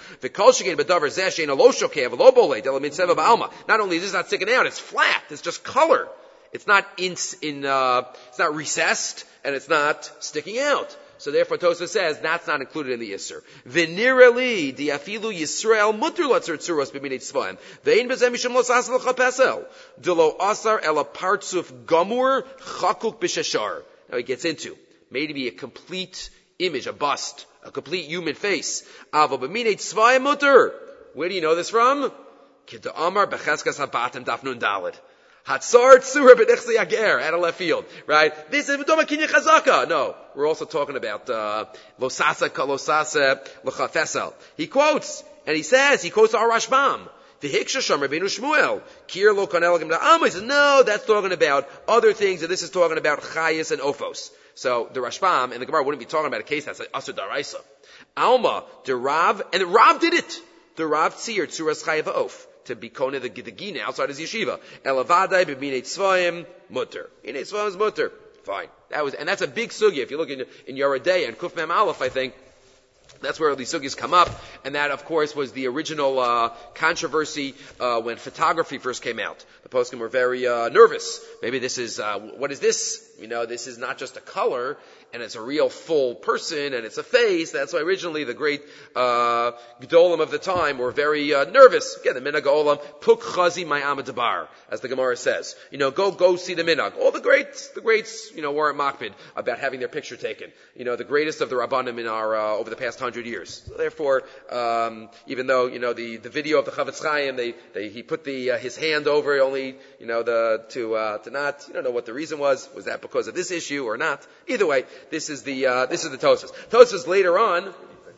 Not only is this not sticking out, it's flat. It's just color. It's not in, in uh, it's not recessed and it's not sticking out. So therefore, Tosfos says that's not included in the Yisur. V'nirali diafilu Yisrael mutter latzer tzuros b'minei tzvaim ve'in bezem mishum losas l'chapesel delo asar ela partzuf gamur chakuk b'shashar. Now he gets into maybe a complete image, a bust, a complete human face. Ava b'minei tzvaim mutter. Where do you know this from? Kidda Amar b'cheskas habatim daf nun daled. Hatzar tzura b'nechse yager, out of left field, right? This is v'doma kinyan chazaka. No, we're also talking about uh, losasa kalosasa l'chafesel. He quotes, and he says, he quotes our Rashbam. V'hiksha sham Rabbeinu Shmuel, kir lo kanelagim da'am. He says, no, that's talking about other things, and this is talking about chayis and ophos. So the Rashbam and the Gemara wouldn't be talking about a case that's like asur daraisa. Alma, the Rav, and the Rav did it. The Rav tzir tzuras chayav oaf. To be kone the, the gina outside his yeshiva. Elavadai b'minei tzvayim mutter. Minei tzvayim is mutter. Fine. That was, and that's a big sugya. If you look in, in Yoredei and Kuf Mem Aleph, I think, That's where these sugis come up, and that, of course, was the original uh, controversy uh, when photography first came out. The poskim were very uh, nervous. Maybe this is, uh, what is this? You know, this is not just a color, and it's a real full person, and it's a face. That's why originally the great uh, Gedolim of the time were very uh, nervous. Again, the Minhag Olam, Puk Chazi Mayam Dabar, as the Gemara says. You know, go go see the Minhag. All the greats, the greats, you know, were at Makpid about having their picture taken. You know, the greatest of the Rabbanim in our uh, over the past hundred years. So therefore, um, even though you know the, the video of the Chavetz Chaim, they, they he put the uh, his hand over only, you know, the to uh, to not. You don't know what the reason was. Was that because of this issue or not? Either way, this is the uh, this is the Tosfos. Tosfos later on.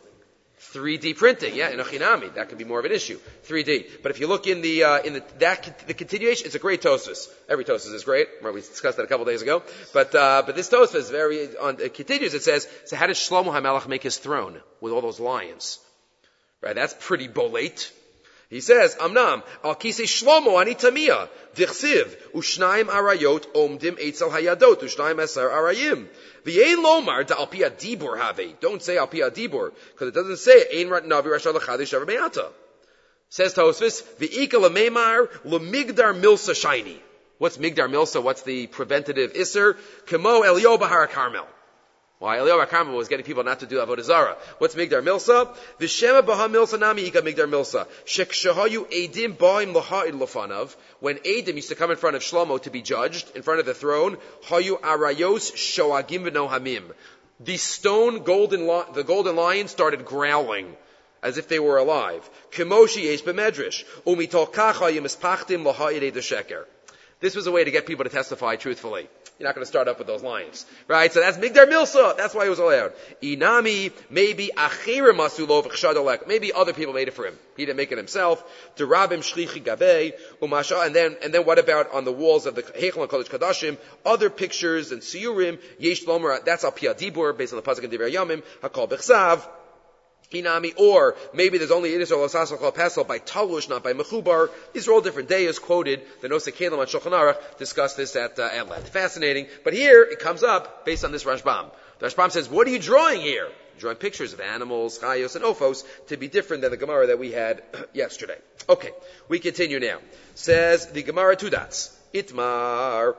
three D printing, yeah, in a chinami, that could be more of an issue. three D, but if you look in the uh, in the that the continuation, it's a great Tosfos. Every Tosfos is great. Remember we discussed that a couple of days ago. But uh, but this Tosfos is very on. It continues. It says, so how does Shlomo HaMelech make his throne with all those lions? Right, that's pretty bolate. He says, Amnam, al kisei Shlomo ani tamia, dichsiv, ushnaim arayot omdim eitzel hayadot, ushnaim esar arayim. V'yein lomar da al pia dibur have. Don't say al pia dibur, because it doesn't say ein rat navi rashal lechadish ever me'ata. Says Tosfos, v'ika lememar lemigdar milsa shiny. What's migdar milsa? What's the preventative isser? Kemo Elio Bahar Carmel. Why? Eliyahu HaKarmel was getting people not to do Avodah Zarah. What's Migdar Milsa? V'shema Baha Milsa Nami Ika Migdar Milsa. Shekshahayu Eidim Ba'im Laha'id Lafanav. When Eidim used to come in front of Shlomo to be judged, in front of the throne, Hayu Arayos Shoagim V'no Hamim. The stone golden, li- the golden lion started growling, as if they were alive. Kemoshi Yesh B'medrash. Umitol Kacha Yimispachtim Laha'id Eid Sheker. This was a way to get people to testify truthfully. You're not going to start up with those lines. Right? So that's Migdar Milsa. That's why it was allowed. Inami, maybe Achira Masulov Chshadolek. Maybe other people made it for him. He didn't make it himself. Derabim Shlichi Gabei, Umasha, and then, and then what about on the walls of the Heichel and Kodesh Kadashim? Other pictures and Siyurim, Yesh Lomer, that's Al Pia Dibur, based on the Pasuk in Divrei Yamim, Hakol Bechsav. Hinami, or maybe there's only Yiddish or Lasasal Kol Pesel by Talush, not by Mechubar. These are all different days quoted. The Nosei Kelim on Shulchan Aruch discussed this at uh, at length. Fascinating. But here it comes up based on this Rashbam. The Rashbam says, what are you drawing here? You're drawing pictures of animals, Chayos, and Ophos to be different than the Gemara that we had yesterday. Okay, we continue now. Says the Gemara two dots. Itmar.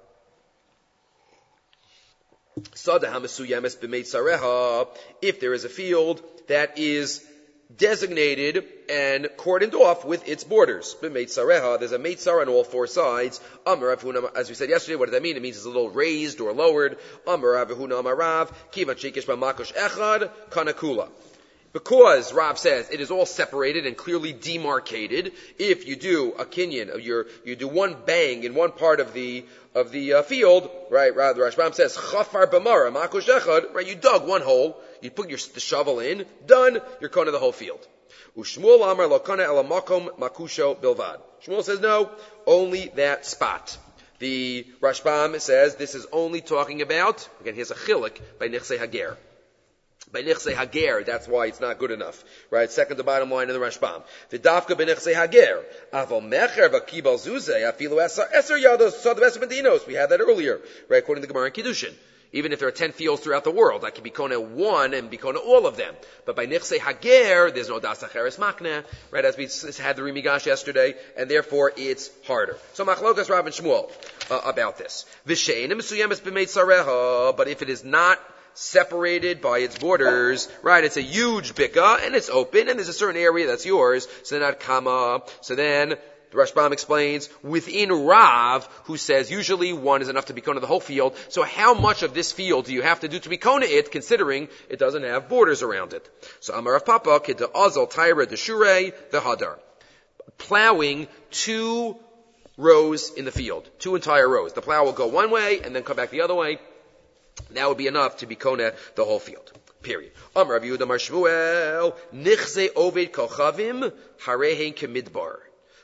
If there is a field that is designated and cordoned off with its borders. There's a meitzara on all four sides. As we said yesterday, what does that mean? It means it's a little raised or lowered. Because Rav says it is all separated and clearly demarcated. If you do a kinyan, you you do one bang in one part of the of the uh, field, right? Rav the Rashbam says chafar b'mara makush echad. Right? You dug one hole, you put your the shovel in, done. You're kona the whole field. Ushmuel amar lo kona ela makom makusho bilvad. Shmuel says no, only that spot. The Rashbam says this is only talking about, again, here's a chilik by Nichsei Hager. By Nichsei Hager, that's why it's not good enough. Right? Second to bottom line in the Rashbam. V'dafka b'Nichsei Hager. Avol mecher v'kibal zuzei afilu eser eser yados sod v'eser medinos. We had that earlier. Right? According to the Gemara in Kiddushin. Even if there are ten fields throughout the world, I can be kona one and be kona all of them. But by Nichsei Hager, there's no das acheres makna, right, as we had the Rimigash yesterday, and therefore it's harder. So machlokas Rav and Shmuel uh, about this. V'sheinim suyemes b'meitzareha, but if it is not separated by its borders, right, it's a huge bika, and it's open, and there's a certain area that's yours, so then not kama, so then the Rashbam explains, within Rav, who says usually one is enough to be kona the whole field, so how much of this field do you have to do to be kona it, considering it doesn't have borders around it? So Amar Rav Papa, Kida Azal Taira de Shure, the Hadar. Plowing two rows in the field, two entire rows. The plow will go one way and then come back the other way. That would be enough to be kona the whole field. Period. Amar Rav Yehuda Mar Shmuel, Nichse Oved Kochavim, Harehein Kemidbar.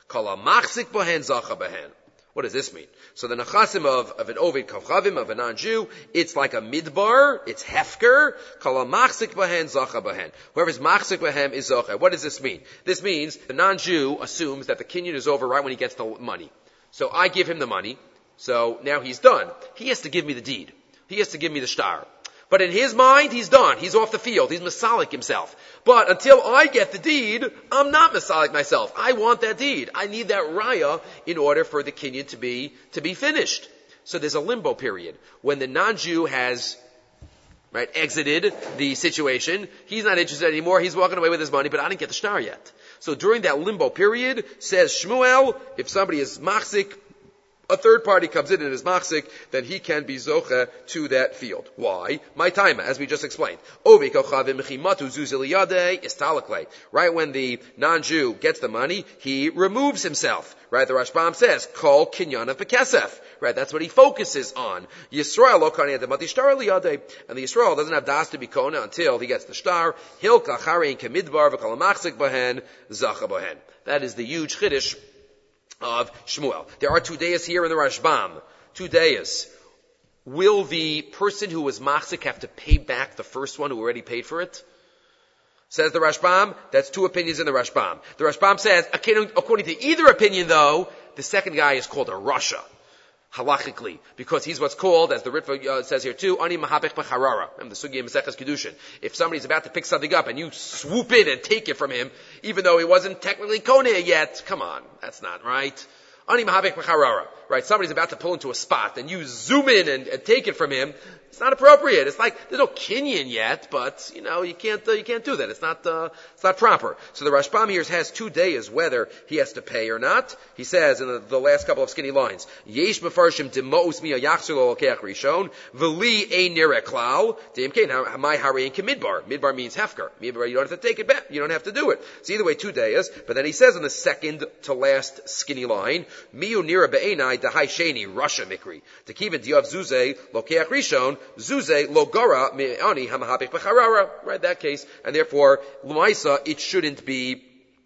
What does this mean? So the nechasim of, of an Ovid Kavchavim, of a non-Jew, it's like a midbar, it's hefker, whoever's machzik bahem is zocher. What does this mean? This means the non-Jew assumes that the kinyan is over right when he gets the money. So I give him the money, so now he's done. He has to give me the deed. He has to give me the shtar. But in his mind, he's done. He's off the field. He's Masalik himself. But until I get the deed, I'm not Masalik myself. I want that deed. I need that raya in order for the kinyan to be, to be finished. So there's a limbo period. When the non-Jew has, right, exited the situation, he's not interested anymore. He's walking away with his money, but I didn't get the shtar yet. So during that limbo period, says Shmuel, if somebody is machzik, a third party comes in and is machzik, then he can be zocha to that field. Why? My time, as we just explained. Right when the non-Jew gets the money, he removes himself. Right? The Rashbam says, Kol kinyan of bekesef. Right? That's what he focuses on. Yisrael lo kani adamati shtar liyadei. And the Yisrael doesn't have das to be kona until he gets the shtar. Hilka charein kemidbar v'kol machzik bahen zacha bahen. That is the huge chiddush of Shmuel. There are two days here in the Rashbam. Two days. Will the person who was machzik have to pay back the first one who already paid for it? Says the Rashbam. That's two opinions in the Rashbam. The Rashbam says, according to either opinion though, the second guy is called a Rasha. Halachically, because he's what's called, as the Ritva uh, says here too, ani mahabech b'charara. And the Sugya Maseches Kedushin. If somebody's about to pick something up and you swoop in and take it from him, even though he wasn't technically koneh yet, come on, that's not right. Ani mahabech b'charara. Right? Somebody's about to pull into a spot and you zoom in and, and take it from him. It's not appropriate. It's like there's no kinyan yet, but you know you can't uh, you can't do that. It's not uh, it's not proper. So the Rashbam here has two days whether he has to pay or not. He says in the, the last couple of skinny lines, Yesh mefarshim demous miya yachzul lokeach rishon v'li ein nireh klal deimkein hamay harein kemidbar. Midbar means hefker. Midbar you don't have to take it back. You don't have to do it. So either way, two days. But then he says in the second to last skinny line, miyu nireh be'enai dahai sheni rasha mikri tekivin diav zuze lokeach rishon. Zuze logara me'ani hamahabich b'charara, right? That case, and therefore l'maisa it shouldn't be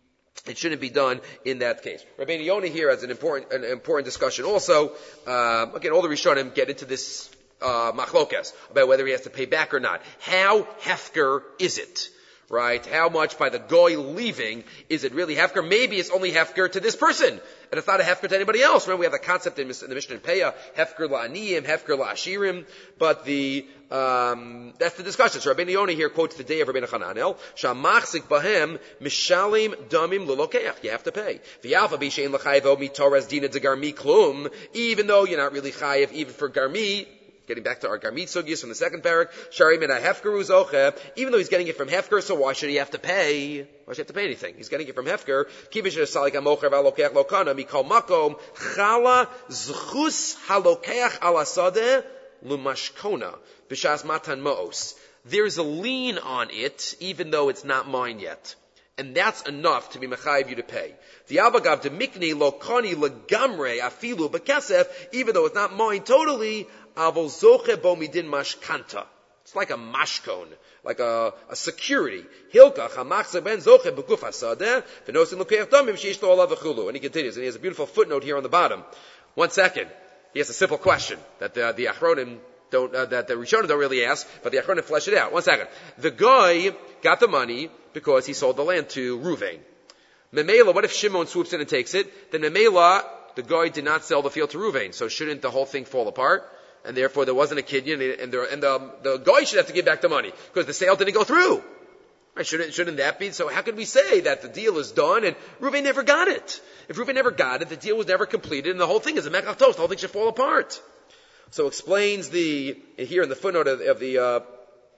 it shouldn't be done in that case. Rabbeinu Yoni here has an important an important discussion. Also, uh, again, all the Rishonim get into this uh, machlokas about whether he has to pay back or not. How hefker is it? Right? How much by the goy leaving is it really hefker? Maybe it's only hefker to this person, and it's not a hefker to anybody else. Remember, we have the concept in the Mishnah in Peah, hefker la'aniyim, hefker la'ashirim, but the, um, that's the discussion. So Rabbeinu Yoni here quotes the day of Rabbeinu Hananel, Shamachzik bahem mishalim damim l'lokeach. You have to pay. V'yalfa b'shein l'chayevo mitoras dina de garmi klum, even though you're not really chayev even for garmi. Getting back to our Garmit Sugyas from the second parak, Shari min ha-hefker uzoche, even though he's getting it from Hefker, so why should he have to pay? Why should he have to pay anything? He's getting it from Hefker. Kivish esalik ha-mocher va-lokeach lokana, mikol makom, chala zchus ha-lokeach al-asadeh lumashkona, b'shas matan ma'os. There's a lien on it, even though it's not mine yet. And that's enough to be mechayiv you to pay. The avagav de mikni lokani legamre afilu bekesef, even though it's not mine totally, avol zoche bo midin mashkanta. It's like a mashkon, like a, a security. Hilka chamachze ben zoche beguf hasadeh v'nosin lukeach damim sheish lo olav v'chulu. And he continues, and he has a beautiful footnote here on the bottom. One second. He has a simple question that the, the Achronim don't, uh, that the Rishonim don't really ask, but the Achronim flesh it out. One second. The guy got the money because he sold the land to Ruvain. Memela, what if Shimon swoops in and takes it? Then Memela, the guy did not sell the field to Ruvain, so shouldn't the whole thing fall apart? And therefore there wasn't a kinyan, and, the, and the, the guy should have to give back the money, because the sale didn't go through. Right? Shouldn't, shouldn't that be? So how could we say that the deal is done and Ruvain never got it? If Ruvain never got it, the deal was never completed, and the whole thing is a mekach toast, the whole thing should fall apart. So explains the, here in the footnote of, of the, uh,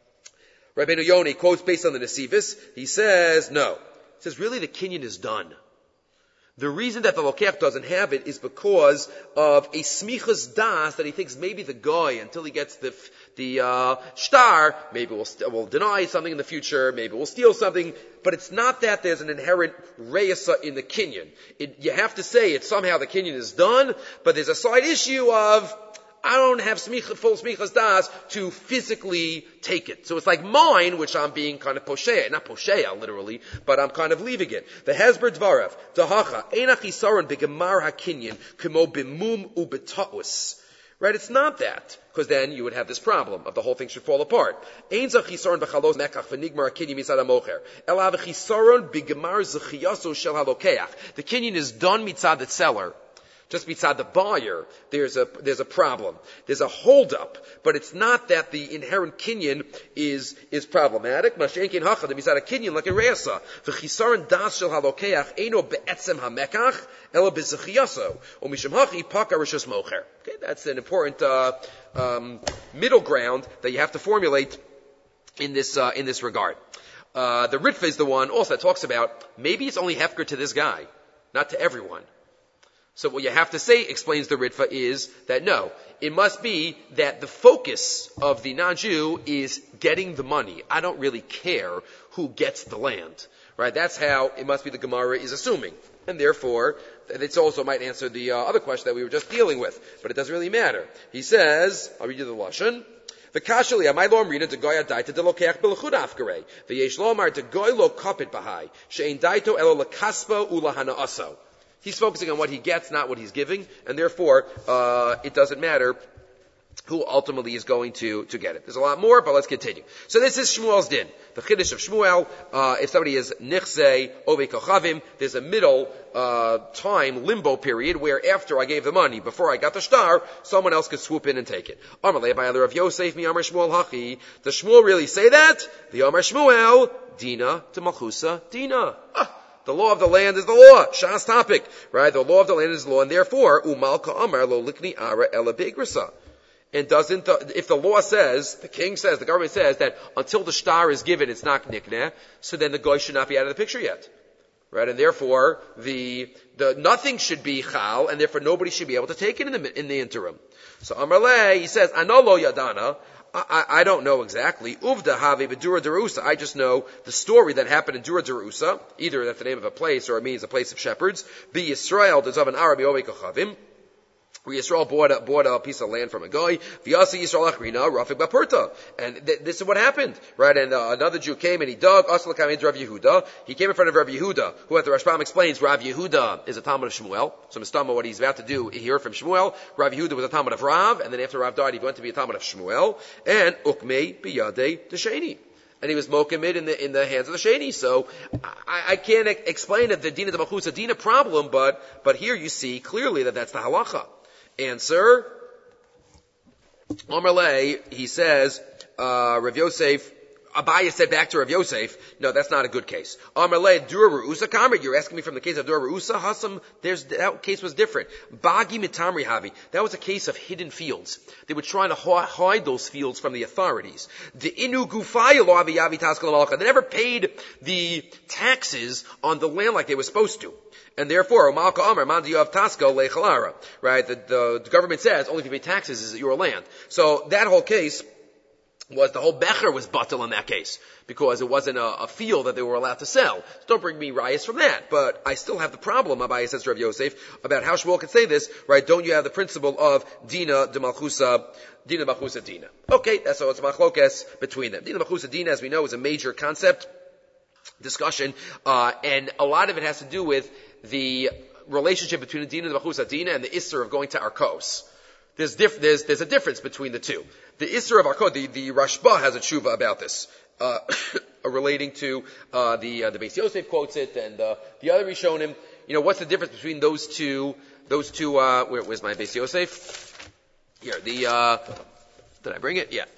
Rabbeinu Yoni quotes based on the Nesivis, he says, no. He says, really the kinyan is done. The reason that the Lokeach doesn't have it is because of a smichas das that he thinks maybe the guy, until he gets the, the, uh, shtar, maybe will will deny something in the future, maybe will steal something, but it's not that there's an inherent reyasa in the kinyan. It, you have to say it somehow the kinyan is done, but there's a side issue of, I don't have smicha, full smichas das to physically take it. So it's like mine, which I'm being kind of posheya, not posheya literally, but I'm kind of leaving it. The Hezber Dvarav, Dahacha, Einach Yisaron begemar hakinyan, kemo bimum ubeta'us. Right? It's not that, because then you would have this problem of the whole thing should fall apart. Ein zach Yisaron bechalos mekach v'nigmar hakinyan mitzad hamocher. Elav Yisaron begemar zechiyaso shel halokeach. The kinyan is done mitzad the seller. Just beside the buyer, there's a there's a problem. There's a holdup, but it's not that the inherent kinyan is is problematic. Mashenkin hachad beside a kinyan like a reasa. V'chisaron das shel halokeach eino be'etzem hamekach ela bezechiyaso umishum hachi pakar rishus mocher. Okay, that's an important uh, um, middle ground that you have to formulate in this uh, in this regard. Uh, the Ritva is the one also that talks about maybe it's only hefker to this guy, not to everyone. So what you have to say, explains the Ritva, is that no, it must be that the focus of the non-Jew is getting the money. I don't really care who gets the land. Right? That's how it must be the Gemara is assuming. And therefore, it also might answer the uh, other question that we were just dealing with. But it doesn't really matter. He says, I'll read you the Lashon. The Kashali, my law reader, the Goya daita de lokeach belachud afgare. The Yesh lomar de Goy lo kapit bahai. Shein daito elo lakaspo ulahana aso. He's focusing on what he gets, not what he's giving, and therefore, uh, it doesn't matter who ultimately is going to, to get it. There's a lot more, but let's continue. So this is Shmuel's din. The Chiddush of Shmuel, uh, if somebody is nichzei, ove kochavim, there's a middle, uh, time, limbo period, where after I gave the money, before I got the shtar, someone else could swoop in and take it. Amalei by other of Yosef, mi Amar Shmuel hachi. Does Shmuel really say that? The Amar Shmuel, Dina to Malchusa, Dina. Ah. The law of the land is the law. Shas topic, right? The law of the land is the law, and therefore, umalka amar lo likni ara ela begrisa. And doesn't the, if the law says, the king says, the government says that until the shtar is given, it's not nikneh, so then the goy should not be out of the picture yet, right? And therefore, the the nothing should be chal, and therefore nobody should be able to take it in the in the interim. So Amar le, he says, anolo yadana. I, I don't know exactly. Uvda have bedura derusa. I just know the story that happened in Dura derusa. Either that's the name of a place or it means a place of shepherds. Be Yisrael does have an Arabi ovekachavim. Where Yisrael bought a, bought a piece of land from a guy. V'yasi Yisrael achrina rafik bapurta. And th- this is what happened, right? And uh, another Jew came and he dug. Asla kamed Rav Yehuda. He came in front of Rav Yehuda, who at the Rashbam explains Rav Yehuda is a Talmud of Shmuel. So Mistama, what he's about to do here from Shmuel. Rav Yehuda was a Talmud of Rav, and then after Rav died, he went to be a Talmud of Shmuel. And ukmei biyadei desheni. And he was mokamid in the in the hands of the sheni. So I, I can't e- explain it, the dina de malchus dina problem, but but here you see clearly that that's the halacha. Answer, Omar Le, he says, uh, Rav Yosef, Abaya said back to Rav Yosef, no, that's not a good case. Amar Le, Dura Reusa Kamer, you're asking me from the case of Dura Reusa? Hasam, there's, that case was different. Bagi Mitamri Havi, that was a case of hidden fields. They were trying to hide those fields from the authorities. The Inu Gufaya Lo Avi Yavi Taskal Malcha, they never paid the taxes on the land like they were supposed to. And therefore, Malka Amar, Mandi Yav Tasko Lechalara, right? The, the, the government says only if you pay taxes is it your land. So that whole case was, the whole Becher was batel in that case, because it wasn't a, a field that they were allowed to sell. So don't bring me rayas from that. But I still have the problem, Abaye says to Rav Yosef, about how Shmuel could say this, right? Don't you have the principle of Dina de Malchusa, Dina de Malchusa Dina? Okay, that's so it's machlokes between them. Dina de Malchusa Dina, as we know, is a major concept, discussion, uh, and a lot of it has to do with the relationship between the Dina de Malchusa Dina and the Isser of going to Arkos. There's, diff- there's, there's a difference between the two. The Isser of Arkos, the, the Rashba has a tshuva about this, uh, relating to, uh, the, uh, the Beis Yosef quotes it, and, uh, the other Rishonim, you know, what's the difference between those two, those two, uh, where, where's my Beis Yosef? Here, the, uh, did I bring it? Yeah.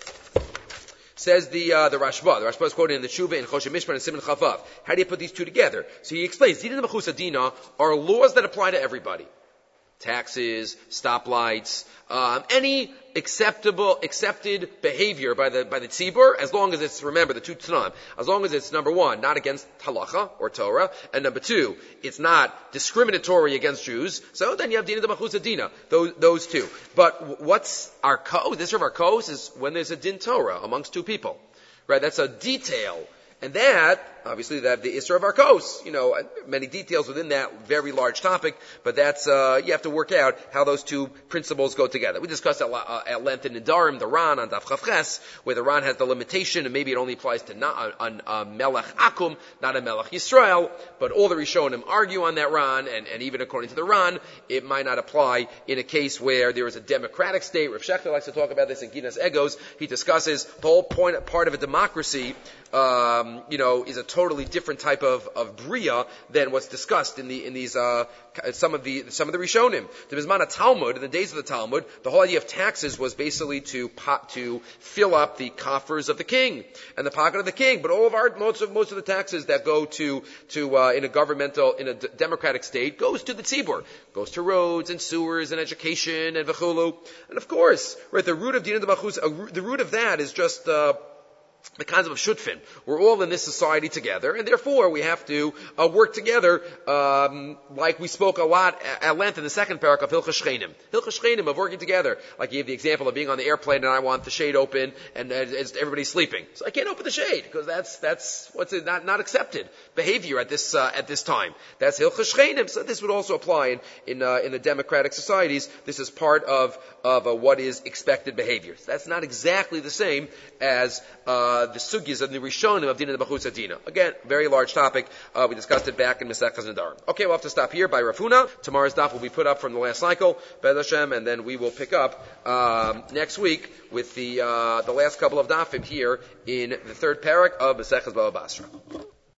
Says the, uh, the Rashba. The Rashba is quoted in the Tshuva in Choshen Mishpan and Siman Chavav. How do you put these two together? So he explains, Dina de Malchusa Dina are laws that apply to everybody. Taxes, stoplights, um, any acceptable, accepted behavior by the, by the tzibur, as long as it's, remember the two t'nam, as long as it's number one, not against halacha or Torah, and number two, it's not discriminatory against Jews, so then you have Dina de Malchusa Dina, those, those two. But what's our ko? This of our kos is when there's a din Torah amongst two people. Right? That's a detail. And that, obviously, that the Isra of Arkos, you know, many details within that very large topic, but that's, uh, you have to work out how those two principles go together. We discussed at, uh, at length in Nidarim, the Ran on Daf Chavches, where the Ran has the limitation, and maybe it only applies to not, on, uh, Melech Akum, not a Melech Yisrael, but all the Rishonim argue on that Ran, and, and even according to the Ran, it might not apply in a case where there is a democratic state. Rav Shechter likes to talk about this in Ginas Egos. He discusses the whole point, part of a democracy, um, you know, is a totally different type of, of bria than what's discussed in the in these uh, some of the some of the Rishonim. The Bisman Talmud, in the days of the Talmud, the whole idea of taxes was basically to pot, to fill up the coffers of the king and the pocket of the king. But all of our most of most of the taxes that go to to uh, in a governmental in a d- democratic state goes to the tzibur, goes to roads and sewers and education and v'chulu. And of course, right, the root of Dina D'Machus, uh, the root of that is just uh, the concept of shutfin. We're all in this society together, and therefore we have to uh, work together, um, like we spoke a lot at length in the second parak of Hilchos Shchenim. Hilchos Shchenim, of working together. Like you gave the example of being on the airplane and I want the shade open and uh, everybody's sleeping. So I can't open the shade, because that's, that's what's it, not, not accepted behavior at this, uh, at this time. That's Hilchos Shchenim. So this would also apply in, in, uh, in the democratic societies. This is part of, of uh, what is expected behavior. So that's not exactly the same as, uh, Uh, the sugis of the Rishonim of Dina D'Machus Adina. Again, very large topic. Uh, we discussed it back in Masechtas Nedarim. Okay, we'll have to stop here by Rav Huna. Tomorrow's daf will be put up from the last cycle, Be'ez Hashem, and then we will pick up um, next week with the uh, the last couple of dafim here in the third parak of Masechtas Baba Basra.